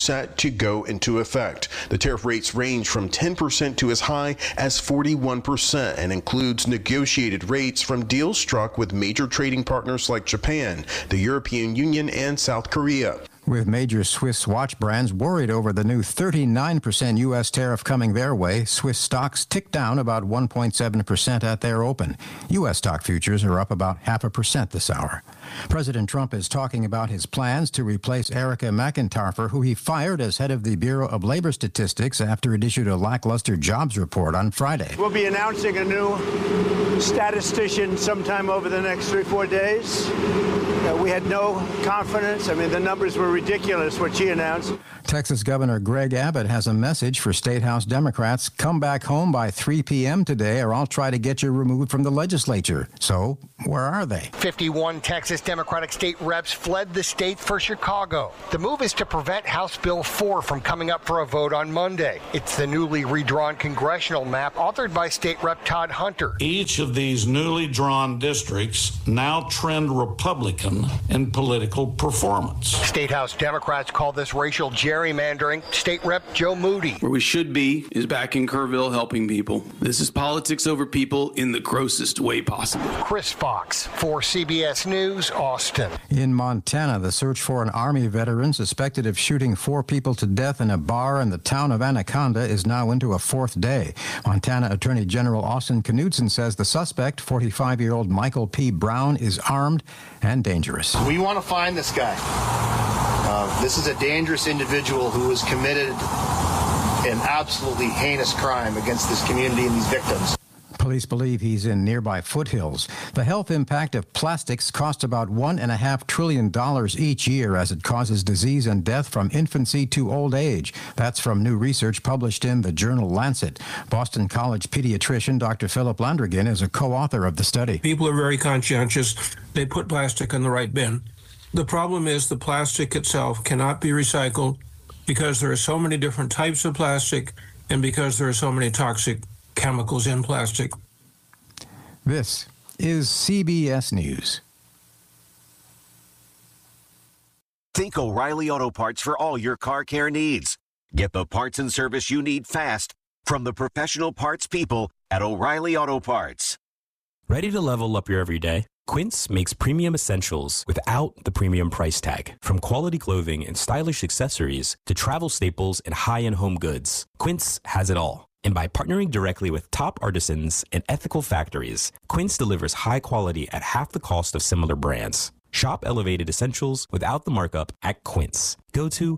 set to go into effect. The tariff rates range from 10% to as high as 41% and includes negotiated rates from deals struck with major trading partners like Japan, the European Union, and South Korea. With major Swiss watch brands worried over the new 39% U.S. tariff coming their way, Swiss stocks ticked down about 1.7% at their open. U.S. stock futures are up about 0.5% this hour. President Trump is talking about his plans to replace Erica McIntyre, who he fired as head of the Bureau of Labor Statistics after it issued a lackluster jobs report on Friday. We'll be announcing a new statistician sometime over the next 3-4 days. We had no confidence. I mean, the numbers were ridiculous, what she announced. Texas Governor Greg Abbott has a message for State House Democrats. Come back home by 3 p.m. today, or I'll try to get you removed from the legislature. So, where are they? 51 Texas Democratic state reps fled the state for Chicago. The move is to prevent House Bill 4 from coming up for a vote on Monday. It's the newly redrawn congressional map authored by State Rep Todd Hunter. Each of these newly drawn districts now trend Republican in political performance. State House Democrats call this racial gerrymandering. State Rep Joe Moody. Where we should be is back in Kerrville helping people. This is politics over people in the grossest way possible. Chris Fox for CBS News, Austin. In Montana, the search for an Army veteran suspected of shooting 4 people to death in a bar in the town of Anaconda is now into a 4th day. Montana Attorney General Austin Knudsen says the suspect, 45-year-old Michael P. Brown, is armed and dangerous. We want to find this guy. This is a dangerous individual who has committed an absolutely heinous crime against this community and these victims. Police believe he's in nearby foothills. The health impact of plastics costs about $1.5 trillion each year as it causes disease and death from infancy to old age. That's from new research published in the journal Lancet. Boston College pediatrician Dr. Philip Landrigan is a co-author of the study. People are very conscientious. They put plastic in the right bin. The problem is the plastic itself cannot be recycled because there are so many different types of plastic and because there are so many toxic chemicals in plastic. This is CBS News. Think O'Reilly Auto Parts for all your car care needs. Get the parts and service you need fast from the professional parts people at O'Reilly Auto Parts. Ready to level up your everyday? Quince makes premium essentials without the premium price tag. From quality clothing and stylish accessories to travel staples and high-end home goods, Quince has it all. And by partnering directly with top artisans and ethical factories, Quince delivers high quality at half the cost of similar brands. Shop elevated essentials without the markup at Quince. Go to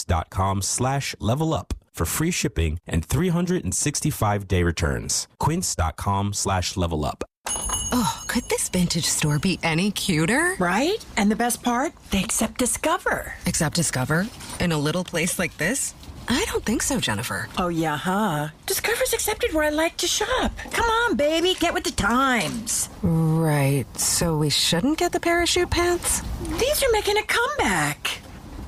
quince.com/levelup for free shipping and 365-day returns. Quince.com/levelup. Oh, could this vintage store be any cuter? Right? And the best part? They accept Discover. Accept Discover? In a little place like this? I don't think so, Jennifer. Oh, yeah, huh? Discover's accepted where I like to shop. Come on, baby, get with the times. Right, so we shouldn't get the parachute pants? These are making a comeback.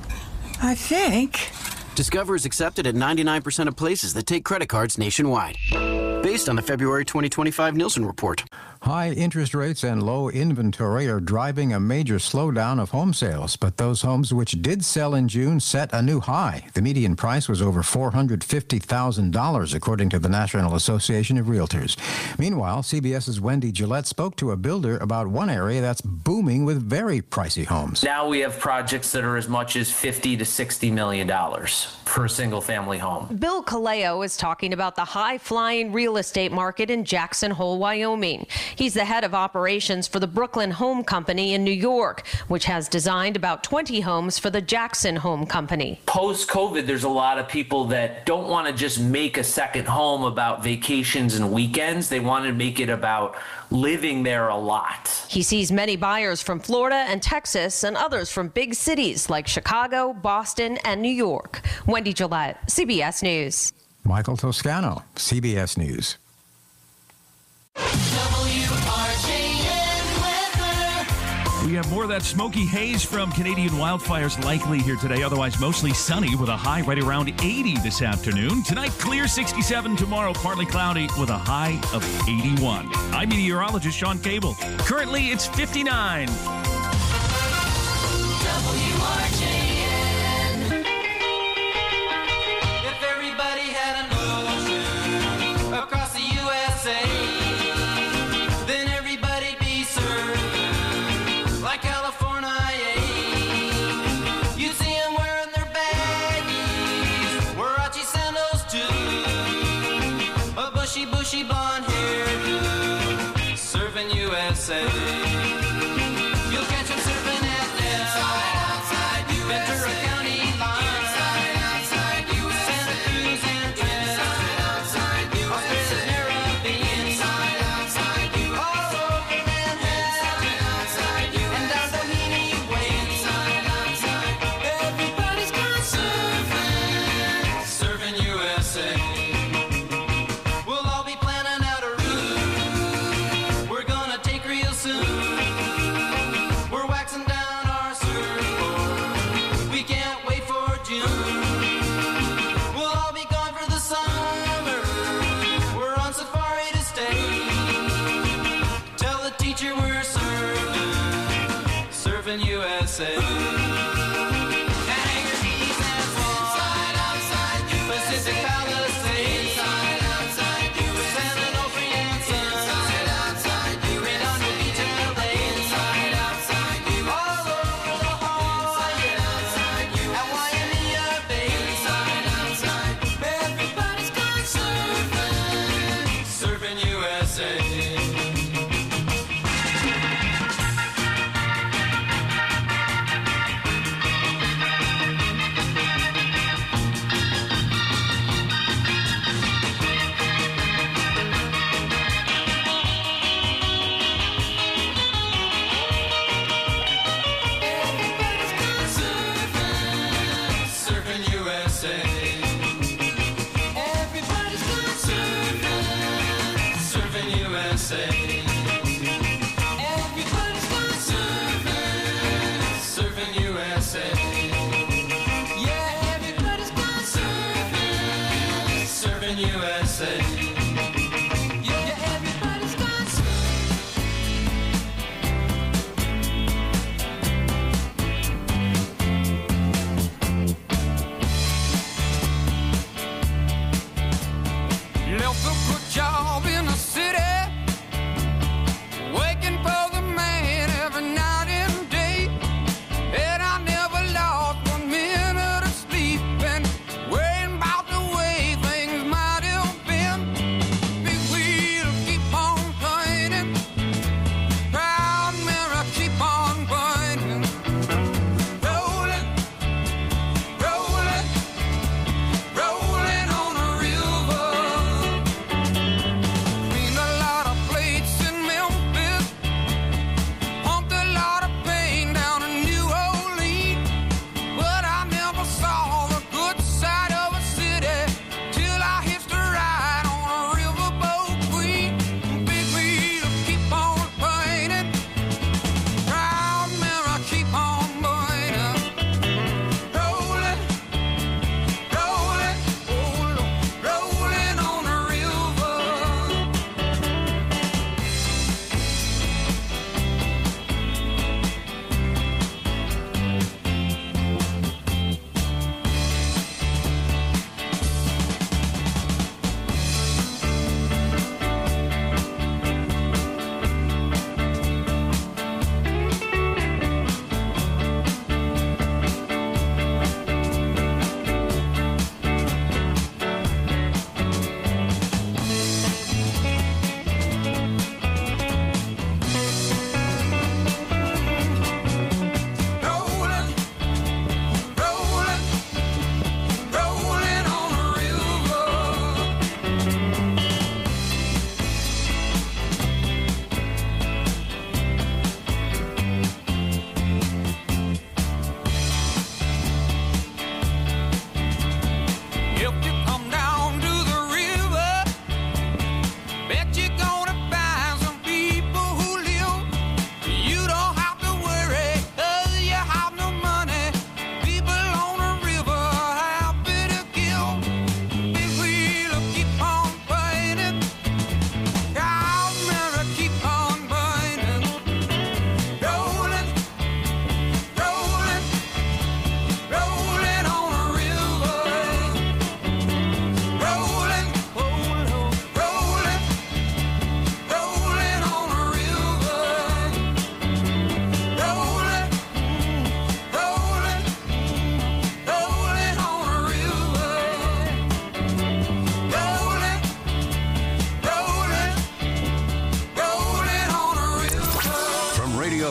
I think. Discover is accepted at 99% of places that take credit cards nationwide. Based on the February 2025 Nielsen report. High interest rates and low inventory are driving a major slowdown of home sales, but those homes which did sell in June set a new high. The median price was over $450,000, according to the National Association of Realtors. Meanwhile, CBS's Wendy Gillette spoke to a builder about one area that's booming with very pricey homes. Now we have projects that are as much as $50 to $60 million for a single-family home. Bill Kaleo is talking about the high-flying real estate market in Jackson Hole, Wyoming. He's the head of operations for the Brooklyn Home Company in New York, which has designed about 20 homes for the Jackson Home Company. Post-COVID, there's a lot of people that don't want to just make a second home about vacations and weekends. They want to make it about living there a lot. He sees many buyers from Florida and Texas and others from big cities like Chicago, Boston, and New York. Wendy Gillette, CBS News. Michael Toscano, CBS News. We have more of that smoky haze from Canadian wildfires likely here today. Otherwise, mostly sunny with a high right around 80 this afternoon. Tonight, clear 67. Tomorrow, partly cloudy with a high of 81. I'm meteorologist Sean Cable. Currently, it's 59. bushy blonde hairdo, serving USA. You'll catch him serving at Nell, Ventura County line, Santa Cruz and Trent, Australia's Caribbean, all over Manhattan, and down Bohemian Way. Everybody's gone surfing, serving USA. We'll all be planning out a route we're gonna take real soon. We're waxing down our surfboard, we can't wait for June. We'll all be gone for the summer, we're on safari to stay. Tell the teacher we're serving USA. Hangar Keys and Swan, Pacific Palisades, San Onofre and Sun, Redondo Beach and LA, all over La Jolla, at Waimea Bay. Everybody's gone surfing, serving USA. Surfing USA. Everybody's gone surfing, serving USA. Everybody's gone surfing, serving USA. Yeah, everybody's gone surfing, serving USA. Yeah, everybody's gone Left a good job in the city, waking for the man every night and day. And I never lost 1 minute of sleep, and worrying about the way things might have been. Big wheel keep on turning, proud mirror keep on burning. Rolling, rolling, rolling on a river.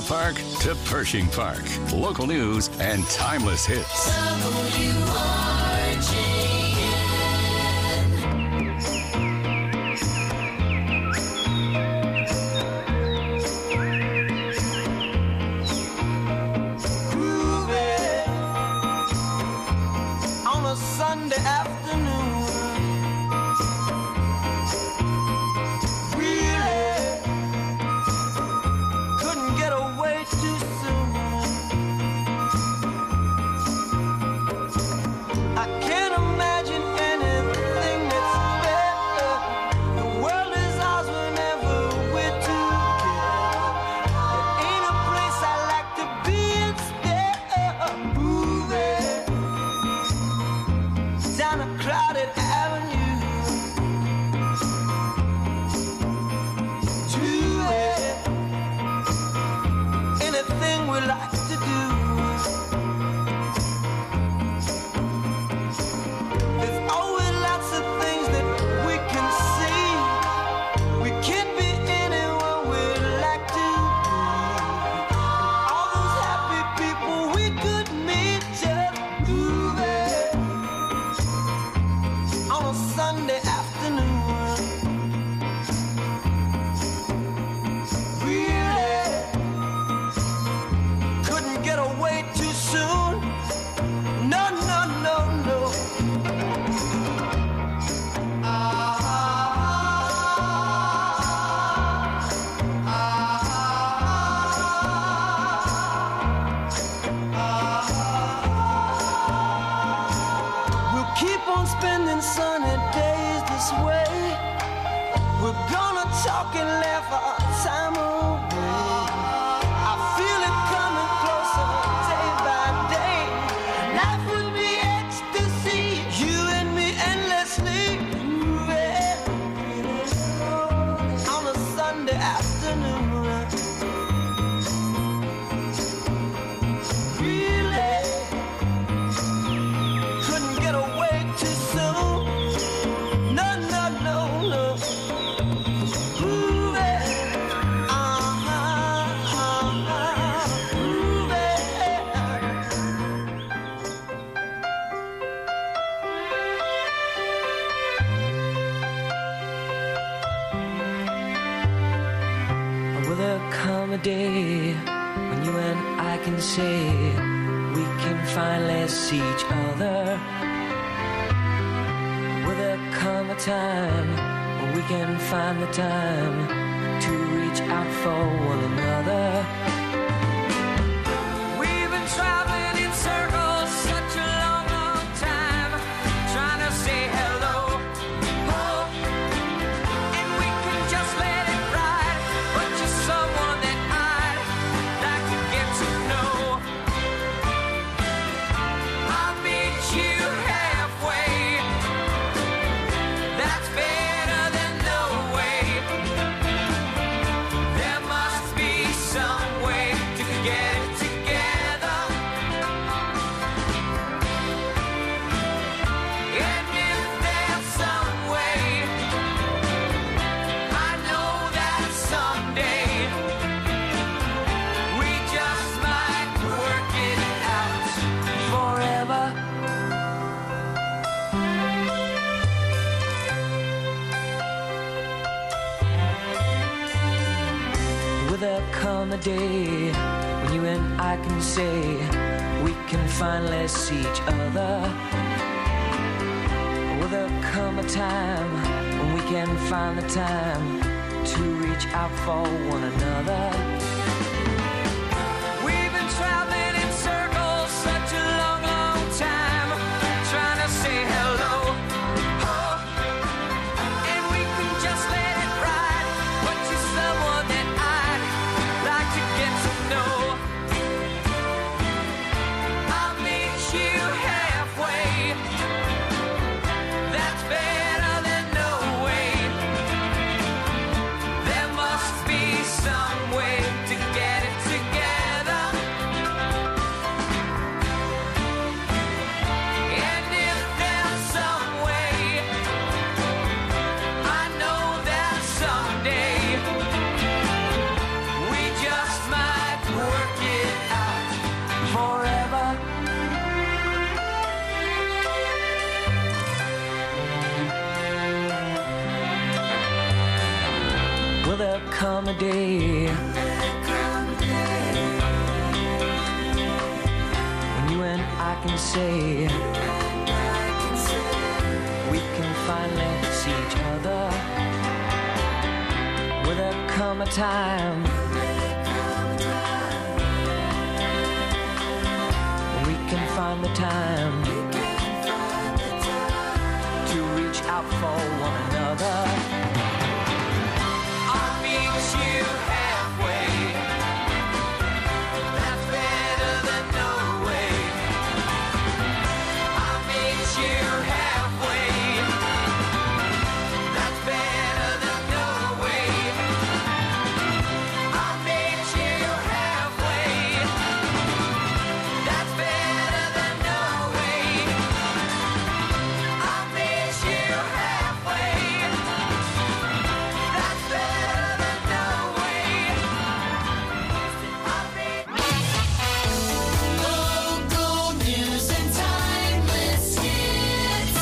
Park to Pershing Park. Local news and timeless hits. On a Sunday afternoon, really couldn't get away too soon. I can't imagine anything that's better. The world is ours whenever we're together. There ain't a place I like to be instead of moving down a crowded avenue to anything we like to do. There's always lots of things that we can see. We can't be anyone we'd like to be. All those happy people we could meet just moving on a Sunday afternoon. Really couldn't get away too soon. No, no, no, no. We'll keep on spending sunny days this way. We're gonna talk and laugh our time away. I feel it coming closer day by day. Life will be ecstasy, you and me endlessly moving on a Sunday afternoon. Really couldn't get away too soon. No, no, no, no. Moving, Will there come a day when you and I can say we can finally see each other? Will there come a time when we can find the time to reach out for one another? We've been traveling in circles such a long, long time, trying to say hello. Oh, and we can just let it ride, but you're someone that I'd like to get to know. I'll meet you halfway. That's better than no way. There must be some way to get it together. And if there's some way, I know that someday we just might work it out forever. Will there come a day when you and I can say we can finally see each other? Will there come a time when we can find the time to reach out for one another? We've been traveling in circles such a long, long time, trying to say hello. Oh, and we can just let it ride, but you're someone that I'd like to get to know. I'll meet you halfway. That's better than no way. There must be some way to come a day when you and I can say we can finally see each other. Will there come a time when we can find the time to reach out for one another? I'll meet you halfway. That's better than no way. I'll meet you halfway. That's better than no way. I'll meet you halfway. That's better than no way. I'll meet you halfway. That's better than no way. Local news and timeless hits.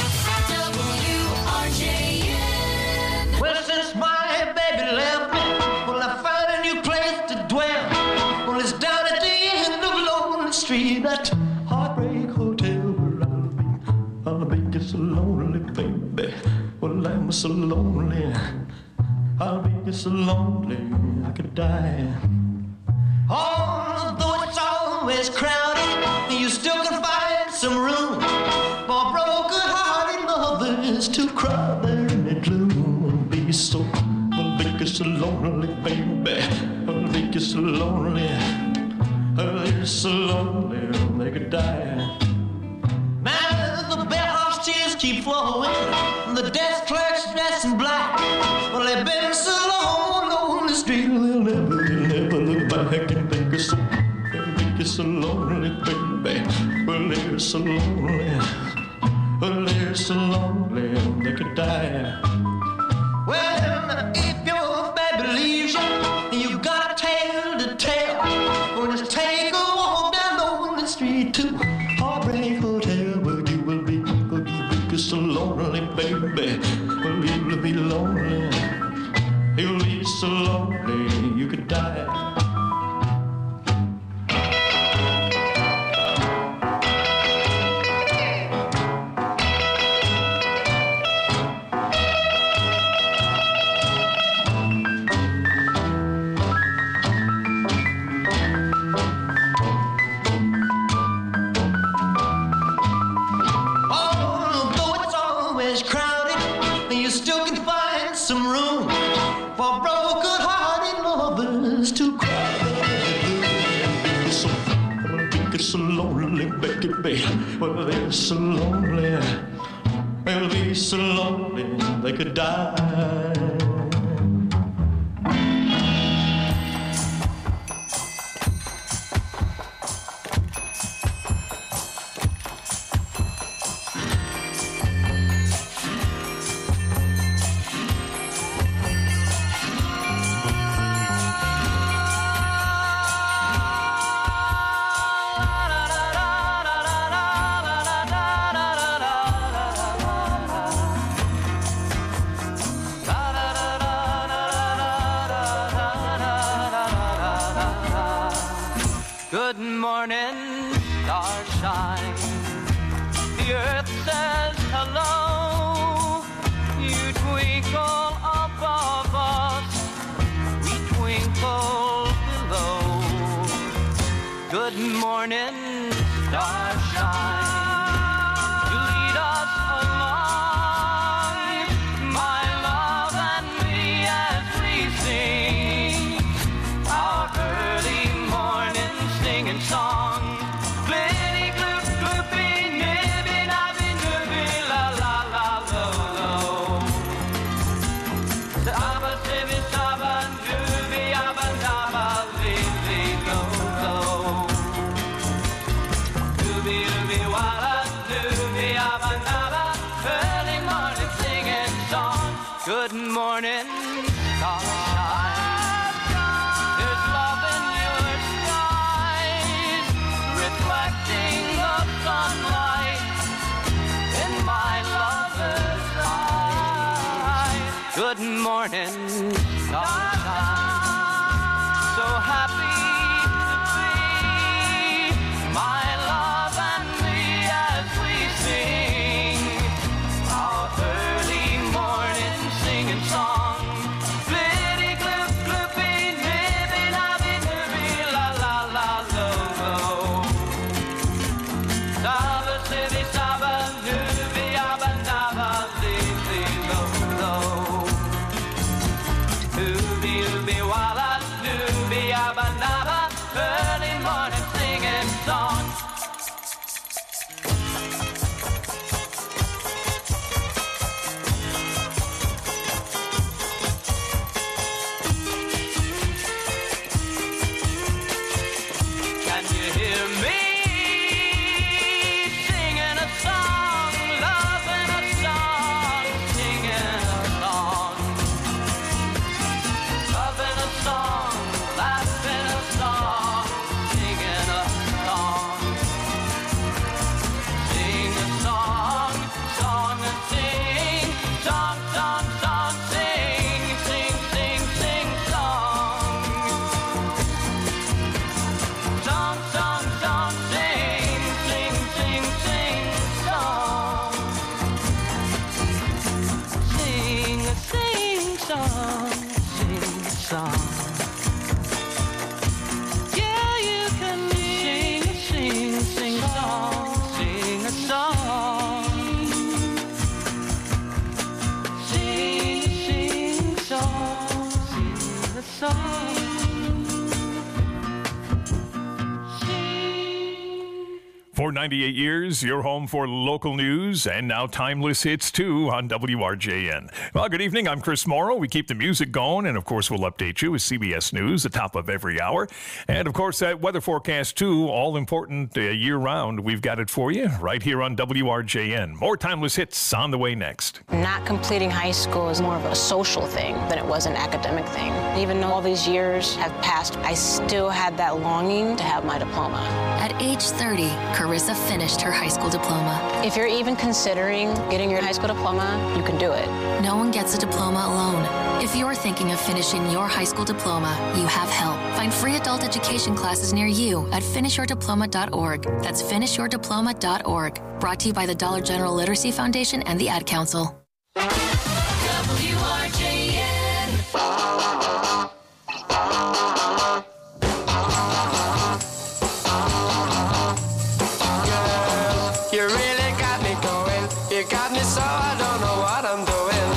WRJN. Well, since my baby left me, well, I found a new place to dwell. Well, it's down at the end of Lonely Street, that Heartbreak Hotel where I'll be just so lonely, baby. Well, I'm so lonely. I'll be just so lonely, I could die. Although it's always crowded, you still can find some room for broken-hearted lovers to cry there in the gloom. Be so, I'll be just so lonely, baby. I'll be just so lonely. I'll be just so lonely, they could die. Now the bellhop's tears keep flowing, the desk clerk's dressed in black. Well, they've been so long on the street, they'll never look back and think it's so, they're so lonely, baby. Well, they're so lonely. Well, they're so lonely, they could die. Well, if your baby leaves you, you got a tale to tell. Well, just take a walk down Lonely Street to Heartbreak Hotel, where you will be just so lonely, baby. Well, you'll be lonely. You'll be so lonely, you could die. Although it's always crowded, you still can find some room for broken-hearted lovers to cry. Be so lonely, baby. Well, they're so lonely. They'll be so lonely they could die. Good morning, starshine. The earth says hello. You twinkle above us, we twinkle below. Good morning, starshine. You lead us along, my love and me, as we sing our early morning singing song. Glitty, gloop, gloopy, nibby, nabby, nooby, la, la, la, lo, lo. Saba, sibby, saba, dooby, abba, dabba, lee, lee, lo, lo. Dooby, dooby, walla, dooby, abba, dabba, early morning singing song. Good morning, starshine. There's love in your skies, reflecting the sunlight in my lover's eyes. Good morning, So happy to be my love and me as we sing our early morning singing song. Flitty gloop gloopy nibby nabby nibby la la la lo lo. Saba sibby saba nibby abba naba li lo lo. Ooby ooby walla dooby abba naba, early morning singing song. Can you hear me singing a song, loving a song, singing a song, loving a song, laughing a song, singing a song, sing a song, song and sing, song, song, song, sing, sing, sing, sing, song. Song, song, song, sing, sing, sing, sing, song. Sing a sing song, sing a song. Yeah, you can sing song, sing a song. Sing song, sing a song. 498 years, your home for local news, and now timeless hits too on WRJN. Well, good evening. I'm Chris Morrow. We keep the music going, and of course, we'll update you with CBS News, the top of every hour. And of course, that weather forecast too, all important year-round. We've got it for you right here on WRJN. More timeless hits on the way next. Not completing high school is more of a social thing than it was an academic thing. Even though all these years have passed, I still had that longing to have my diploma. At age 30, Carissa finished her high school diploma. If you're even considering getting your high school diploma, you can do it. No one gets a diploma alone. If you're thinking of finishing your high school diploma, you have help. Find free adult education classes near you at finishyourdiploma.org. That's finishyourdiploma.org. Brought to you by the Dollar General Literacy Foundation and the Ad Council. You really got me going. You got me so I don't know what I'm doing.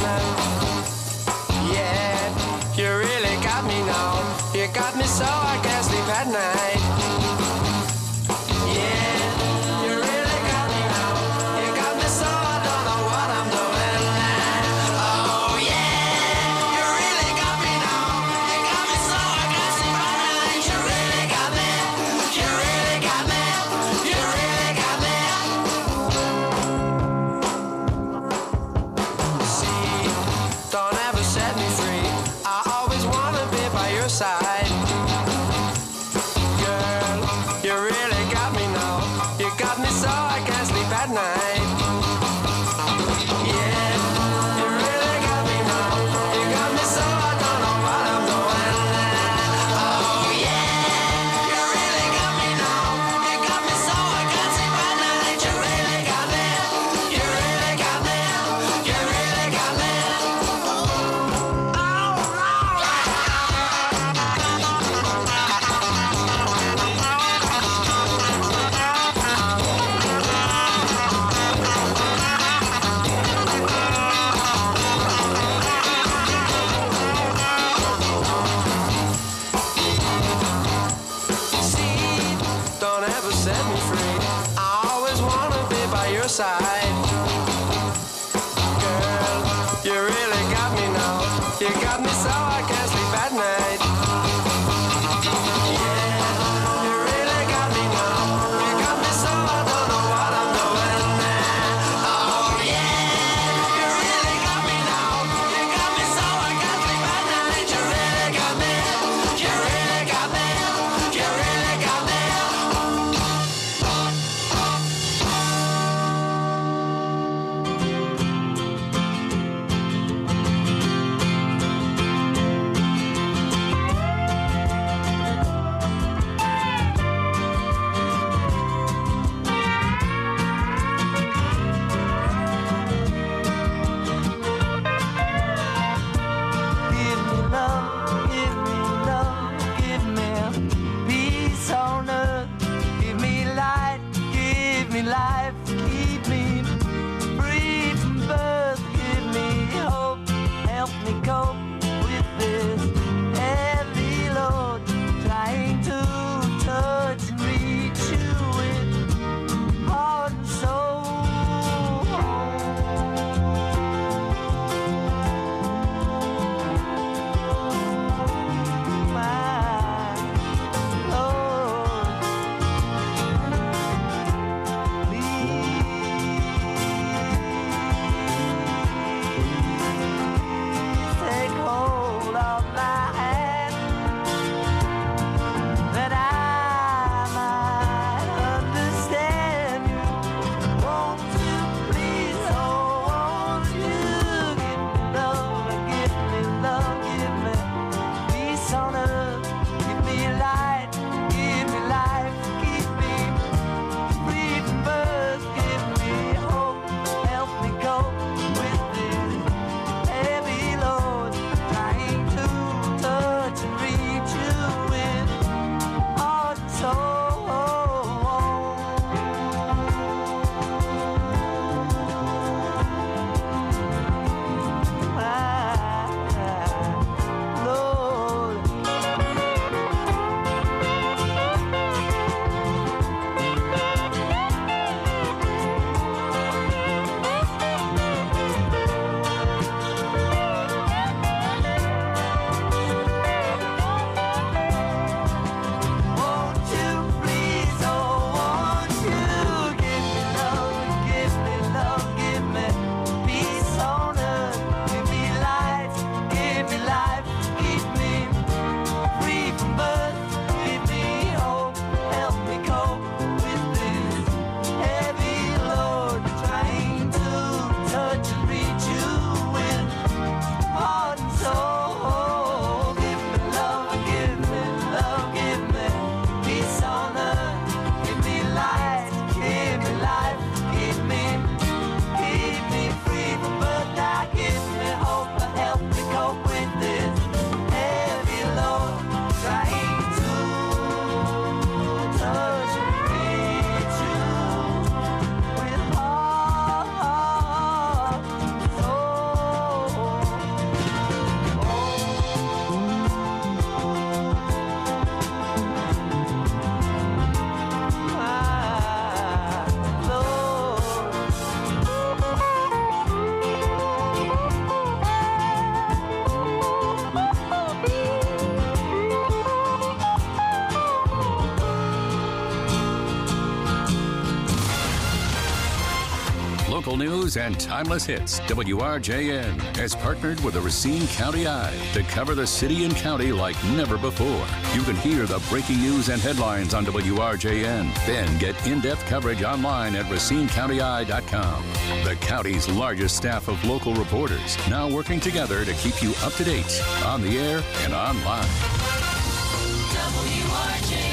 Yeah, you really got me now. You got me so I can't sleep at night. Yeah, you really got me now. You got me so I don't know what I'm doing. Oh yeah, you really got me now. You got me so I can't sleep at night. You really got me. You really got me. You really got me. Local news and timeless hits. WRJN has partnered with the Racine County Eye to cover the city and county like never before. You can hear the breaking news and headlines on WRJN. Then get in-depth coverage online at RacineCountyEye.com. The county's largest staff of local reporters now working together to keep you up to date on the air and online. WRJN.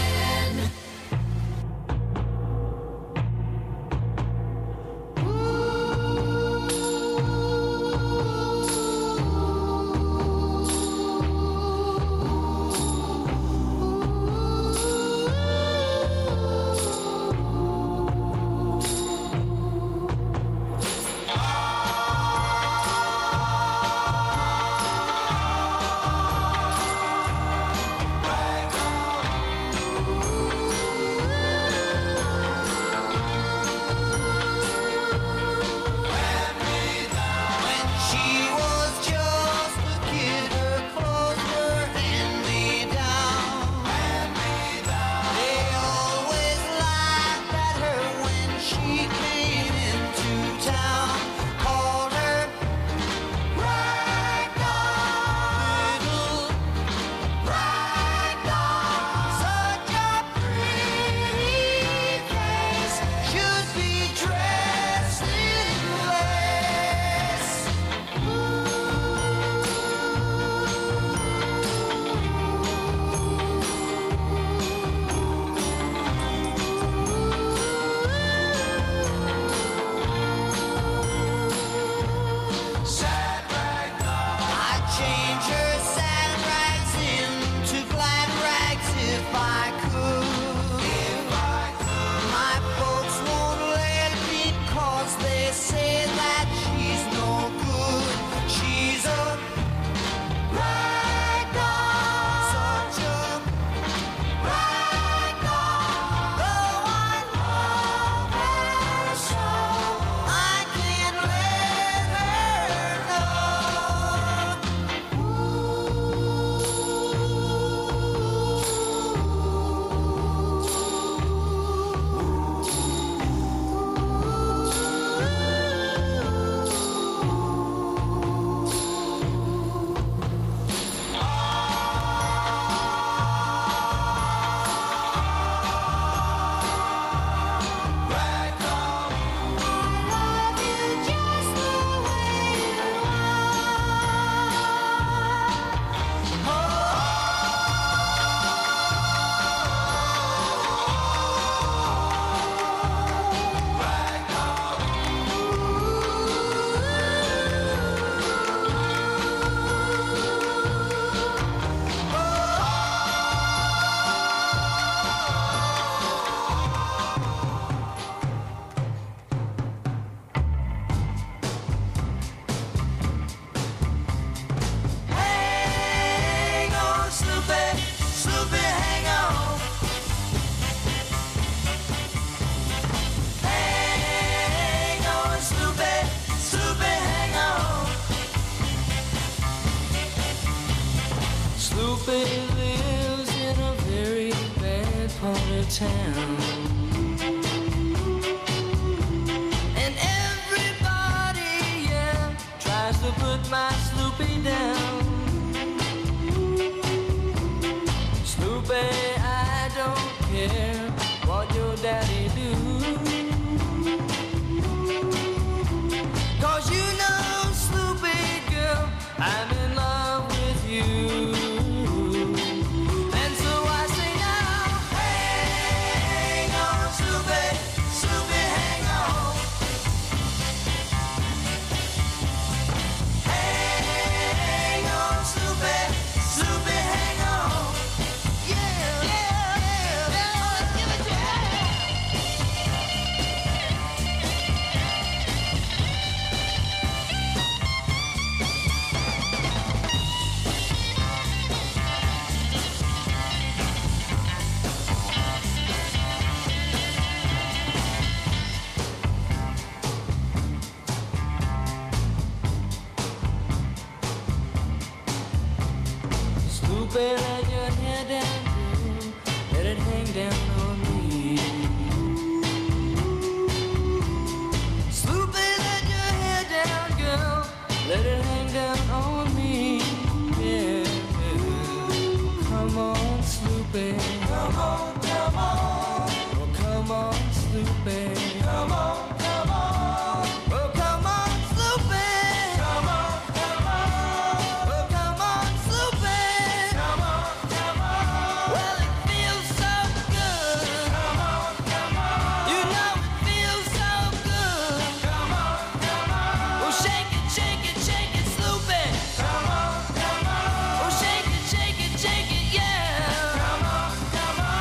lives in a very bad part of town. And everybody, yeah, tries to put my Sloopy down. Sloopy, I don't care what your daddy do. 'Cause you know, Sloopy girl, I'm in love with you. And so I say now, hang on, Sloopy, Sloopy, hang on. Hang on, Sloopy, Sloopy, hang on. Yeah, yeah, yeah, yeah, give it to Sloopy, let your hair down, girl. Let it hang down on me. Sloopy, Snoopy. Come on, come on. Oh, come on, Snoopy. Come on, come on. Oh, come on, Snoopy. Come on, come on. Oh, come on, Snoopy. Come on, come on. Well, it feels so good. Come on, come on. You know it feels so good. Come on, come on. Oh, shake it, shake it, shake it, Snoopy. Come on, come on. Oh, shake it, shake it, shake it, yeah. Come on, come on.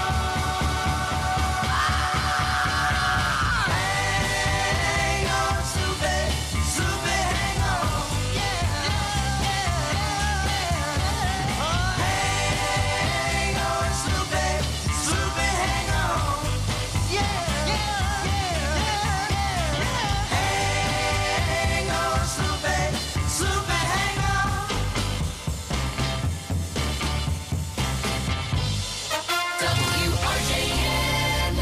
Hang on, Snoopy, Snoopy, hang on, yeah, yeah, yeah. Hang on, Snoopy, Snoopy, hang on, yeah, yeah, yeah, yeah. Hang on, Snoopy, Snoopy, hang on. WRJN.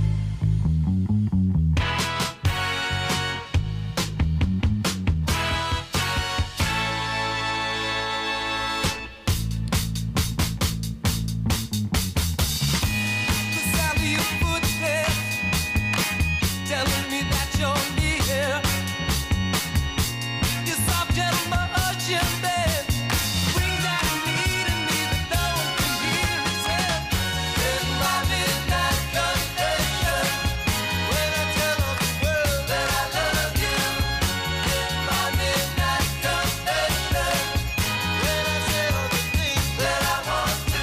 The sound of your footsteps telling me that you're near. Your soft, gentle motion, babe, brings out a need in me that no one can hear itself. In my midnight confession, when I tell all the world that I love you. In my midnight confession, when I say all the things that I want to.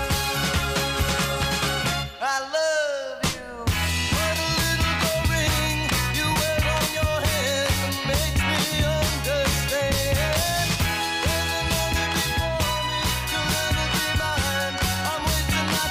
I love you. When a little gold ring you wear on your hand makes me understand. There's another before me, you'll never be mine. I'm wasting my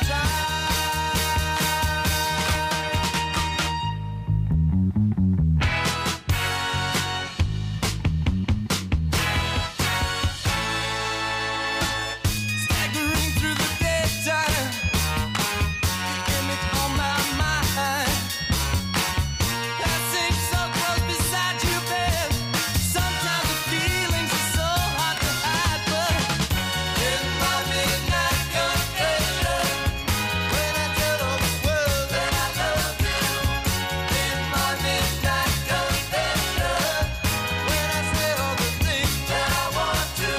staggering through the daytime. The image on my mind. Passing so close beside you, babe. Sometimes the feelings are so hard to hide, but in my midnight confession, when I tell all the world that I love you. In my midnight confession, when I say all the things that I want to.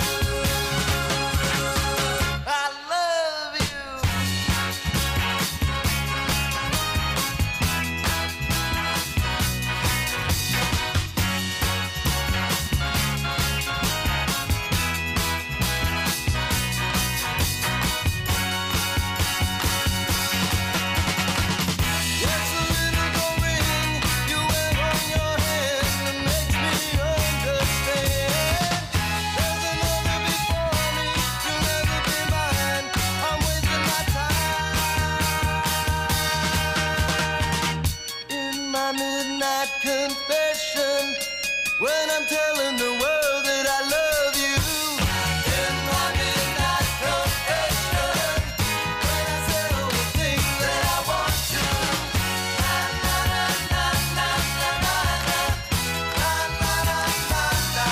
I love you. Yes, a little gold ring you wear on your hand makes me understand. There's another before me, you'll never be mine. I'm wasting my time. In my midnight confession, when I'm telling the world that I love you. In my midnight confession, when I say all the things that I want to. Na na na na na na na na na na na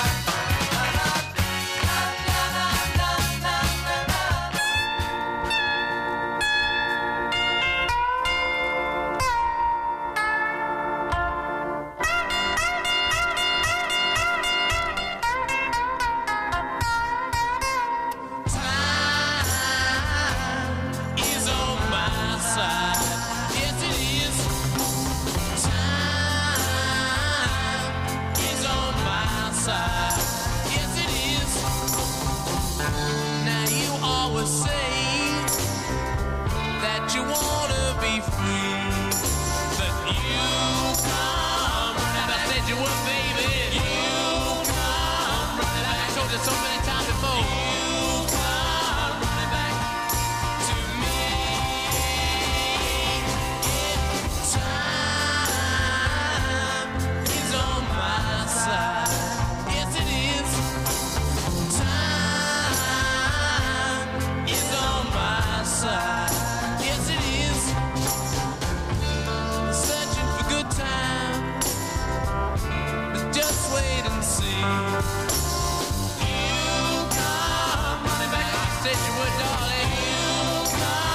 is on my side. Yes, it is. Time is on my side. Yes, it is. Now you always say that you wanna be free, but you come running back. I said you would, baby. You come running back. I told you so many times before. You come running back to me. Time is on my side. Yes, it is. Time is on my side. Yes, it is. Searching for good time, but just wait and see. You come running back. I said you would, darling. You come.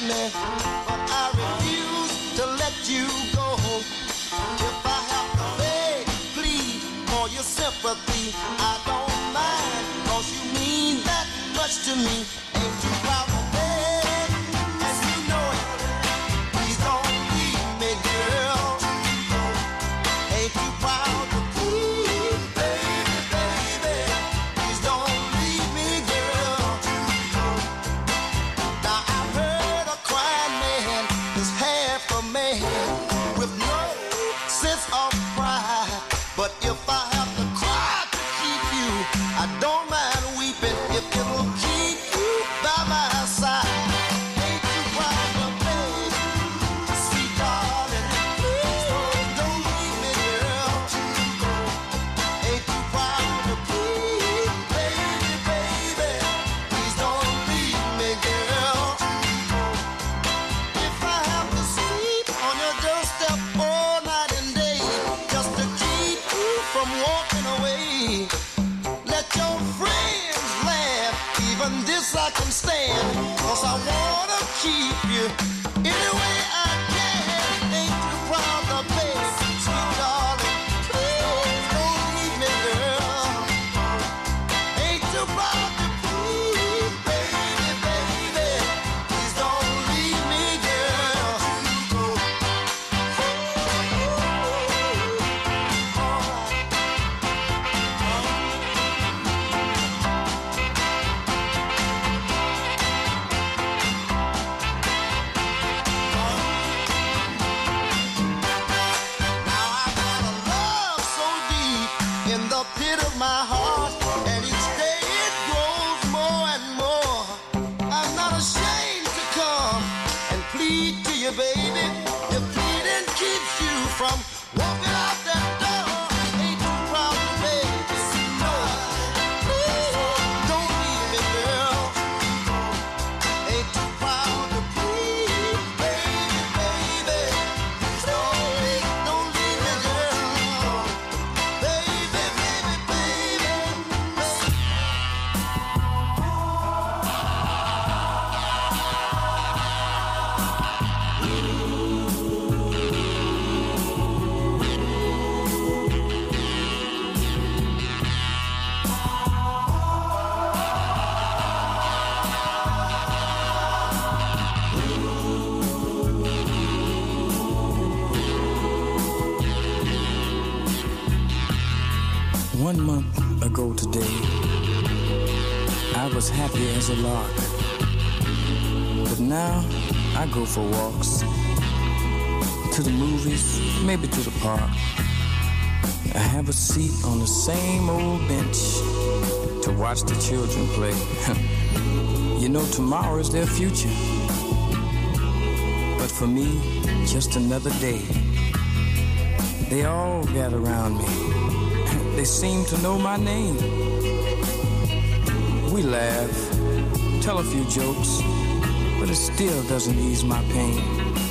me, but I refuse to let you go. If I have to beg, plead for your sympathy, I don't mind, 'cause you mean that much to me. Ain't you proud to beg, and you know it? Please don't leave me, girl. Ain't you proud to plead, baby, baby? Please don't leave me, girl. Now I've heard a crying man is half a man with no sense of pride. But if I have to cry to keep you, I don't mind weeping if it'll keep you by my side. Ain't you proud of me, sweet darling? Please don't leave me, girl. Ain't you proud of me, baby, baby? Please don't leave me, girl. If I have to sleep on your doorstep all night and day just to keep you from walking away, let your friends laugh, even this I can stand, 'cause I wanna keep you any way I can. Ain't you proud of me, sweet darling? Please don't leave me, girl. Ain't you proud to please, baby, baby? Please don't leave me, girl. Love so deep in the pit of my heart, and each day it grows more and more. I'm not ashamed to come and plead to you, baby. If pleading keeps you from walking out that door, ain't you proud of me, baby? No, please don't leave me, girl. Ain't you proud to please, baby, baby? Don't leave me, girl. Baby, baby, baby. One month ago today, I was happy as a lark. But now I go for walks, to the movies, maybe to the park. I have a seat on the same old bench to watch the children play. You know, tomorrow is their future. But for me, just another day. They all gather around me. They seem to know my name. We laugh, tell a few jokes, but it still doesn't ease my pain.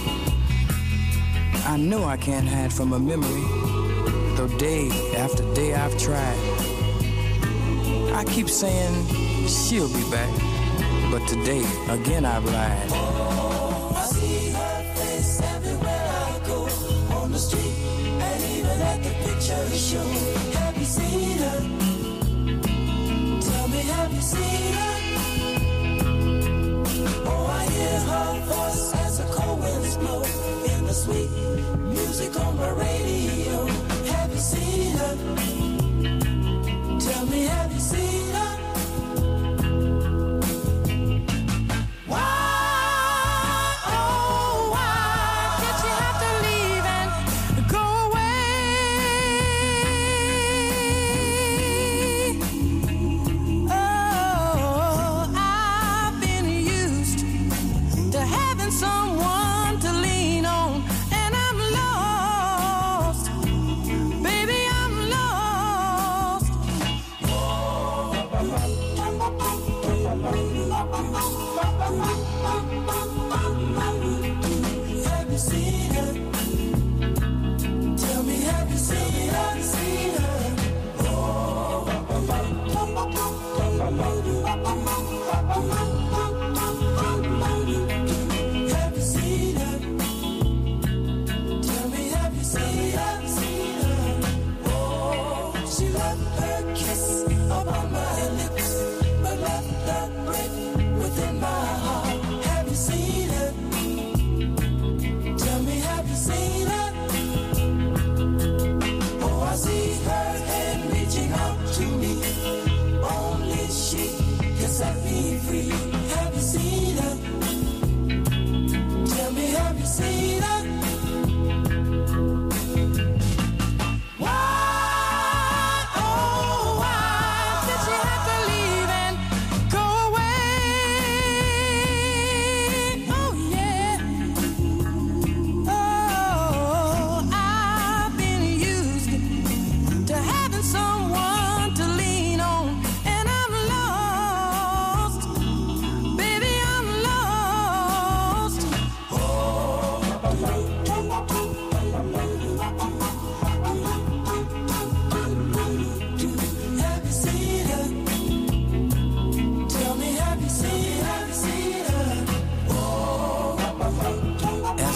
I know I can't hide from a memory, though day after day I've tried. I keep saying she'll be back, but today again I've lied. I see her face everywhere I go, on the street and even at the picture show. Have you seen her? Tell me, have you seen her? Oh, I hear her voice as the cold winds blow in the sweet music on my radio. Have you seen her? Tell me, have you seen her? Why, oh, why did she have to leave and go away? Oh, I've been used to having someone to lean on, and I'm lost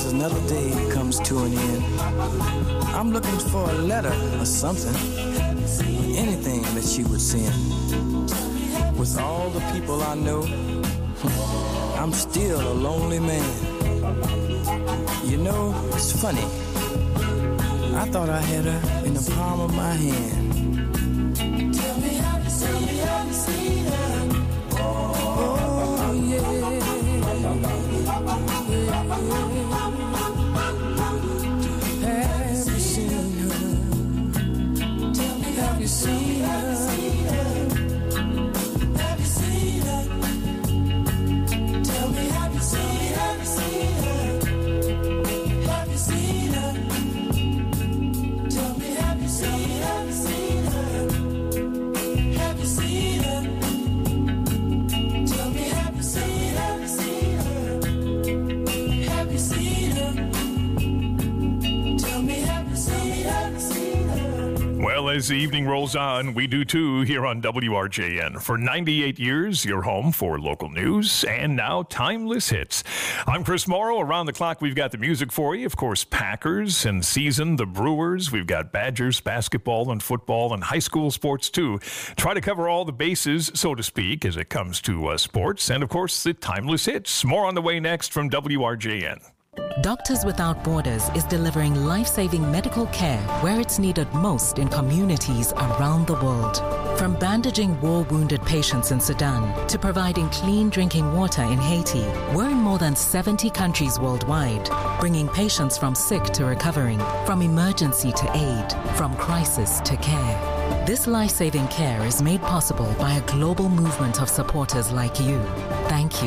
as another day comes to an end, I'm looking for a letter or something, anything that she would send. With all the people I know, I'm still a lonely man. You know, it's funny. I thought I had her in the palm of my hand. Tell me, have you seen her? Oh, yeah. Have you seen her? Tell me, have you seen her? Have you seen her? Tell me, have you seen her? Have you seen her? Tell me, have you seen her? Have you seen her? Tell me, have you seen her? Have you seen her? Tell me, have you seen her? Well, as the evening rolls on, we do too here on WRJN. For 98 years, your home for local news and now timeless hits. I'm Chris Morrow. Around the clock, we've got the music for you. Of course, Packers and season, the Brewers. We've got Badgers, basketball and football and high school sports too. Try to cover all the bases, so to speak, as it comes to sports. And of course, the timeless hits. More on the way next from WRJN. Doctors Without Borders is delivering life-saving medical care where it's needed most in communities around the world. From bandaging war-wounded patients in Sudan to providing clean drinking water in Haiti, we're in more than 70 countries worldwide, bringing patients from sick to recovering, from emergency to aid, from crisis to care. This life-saving care is made possible by a global movement of supporters like you. Thank you.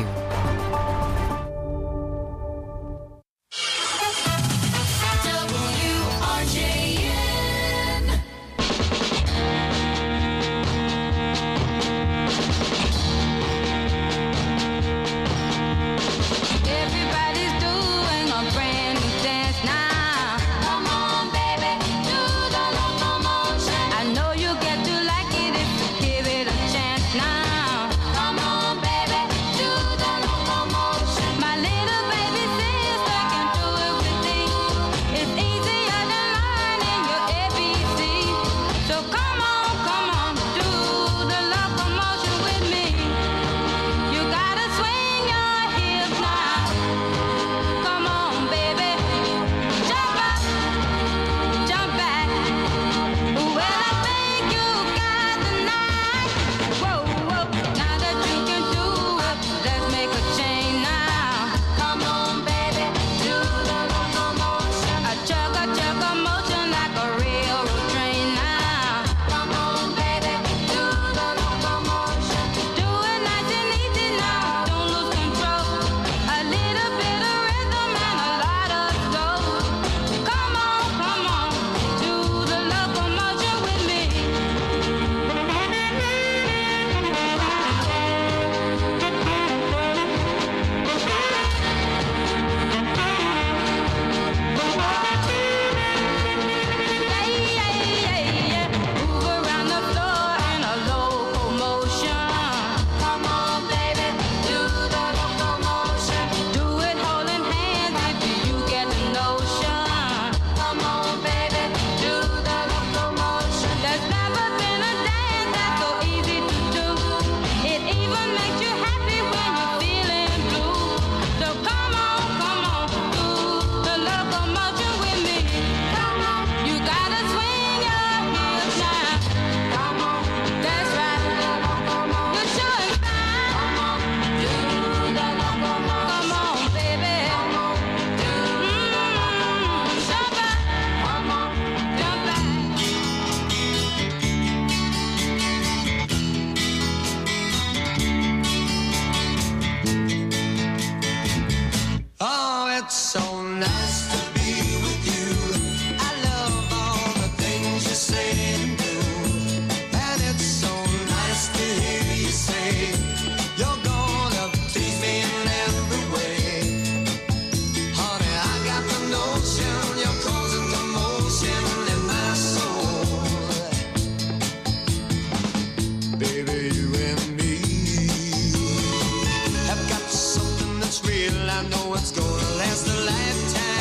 I know it's gonna last a lifetime.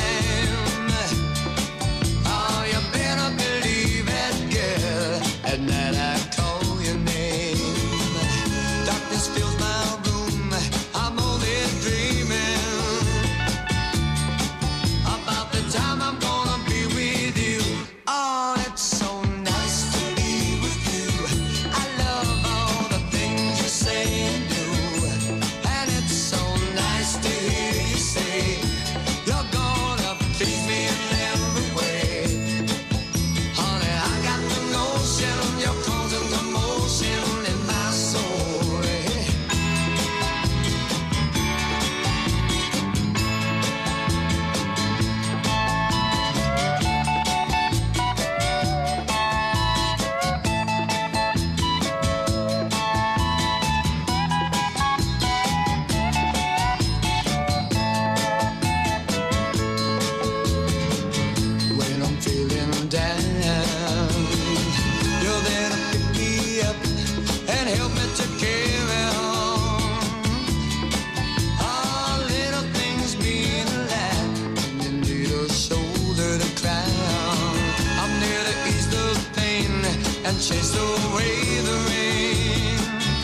and chased away the rain.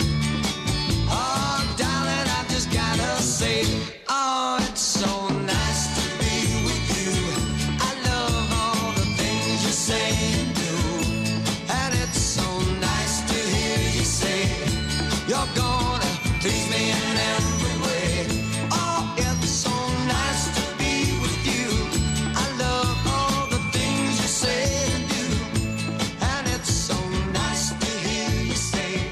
Oh, darling, I've just gotta say, oh, it's so nice to be with you. I love all the things you say and do, and it's so nice to hear you say you're gonna please me in every way. Oh, it's so nice to be with you. I love all the things you say and do, and it's so nice to hear you say.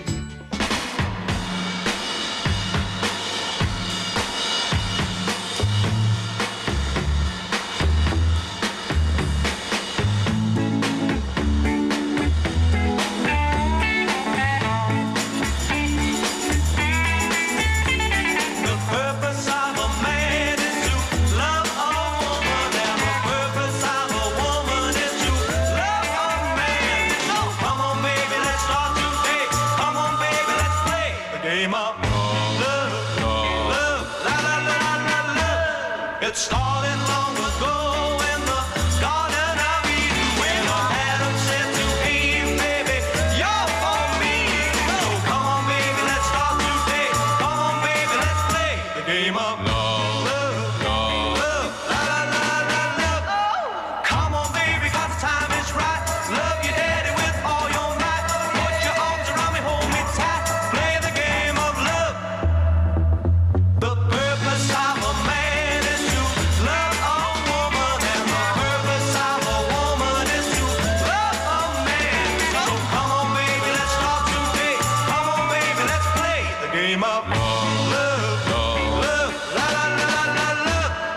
The purpose of a man is to love a woman, and the purpose of a woman is to love a man. So come on, baby, let's start today. Come on, baby, let's play the game of love, love, la la la la la. It started long ago in the Garden of Eden, when Adam said to Eve, baby, you're for me. So come on, baby, let's start today. Come on, baby, let's play the game of love, love, love, la la la la la. Come on, baby, 'cause the time is right. Love your daddy with all your might. Put your arms around me, hold me tight. Play the game of love. The purpose of a man is to love a woman, and the purpose of a woman is to love a man. So come on, baby, let's start today. Come on, baby, let's play the game of love, love, love, la la la la la.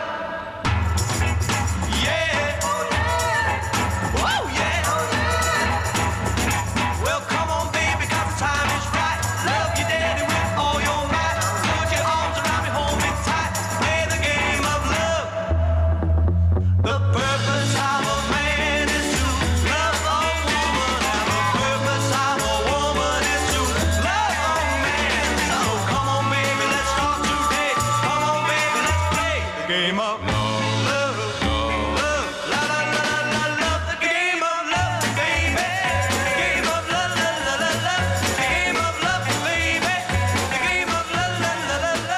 Yeah. Oh yeah. Well, come on, baby, 'cause the time is right. Love your daddy with all your might. Put your arms around me, hold me tight. Play the game of love. The purpose of a man is to love a woman, and the purpose of a woman is to love a man. So come on, baby, let's start today. Come on, baby, let's play the game of love, love, love, la la la la la. The game of love, baby. The game of love, la la la la. The game of love, baby. The game of love, la la la la.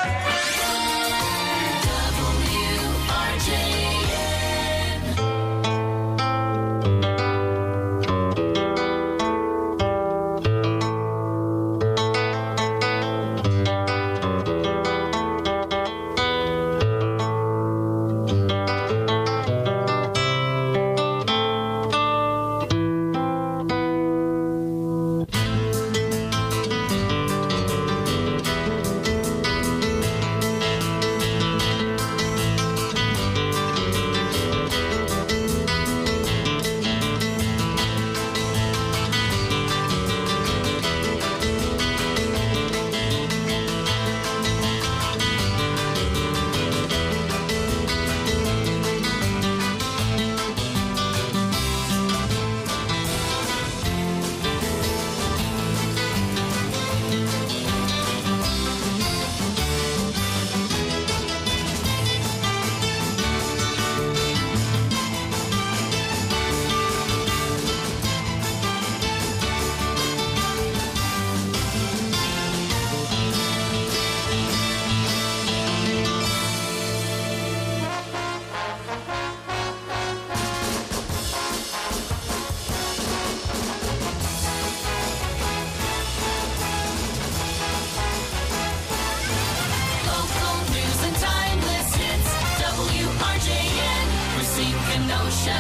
Local news and timeless hits. WRJN, Racine, Kenosha.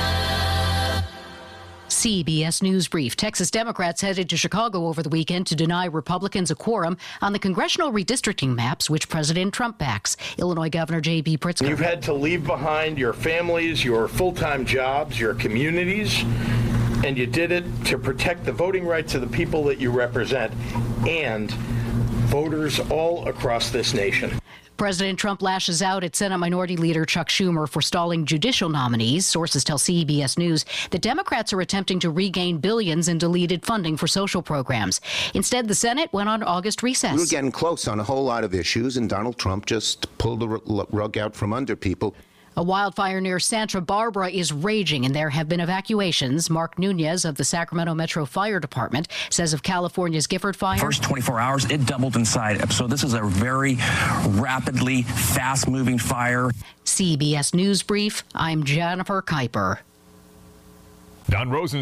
CBS News Brief. Texas Democrats headed to Chicago over the weekend to deny Republicans a quorum on the congressional redistricting maps, which President Trump backs. Illinois Governor J.B. Pritzker. You've had to leave behind your families, your full-time jobs, your communities, and you did it to protect the voting rights of the people that you represent and voters all across this nation. President Trump lashes out at Senate Minority Leader Chuck Schumer for stalling judicial nominees. Sources tell CBS News that Democrats are attempting to regain billions in deleted funding for social programs. Instead, the Senate went on August recess. We were getting close on a whole lot of issues, and Donald Trump just pulled the rug out from under people. A wildfire near Santa Barbara is raging, and there have been evacuations. Mark Nunez of the Sacramento Metro Fire Department says of California's Gifford fire. First 24 hours, it doubled in size. So this is a very rapidly, fast-moving fire. CBS News Brief, I'm Jennifer Kuiper. Don Rosen.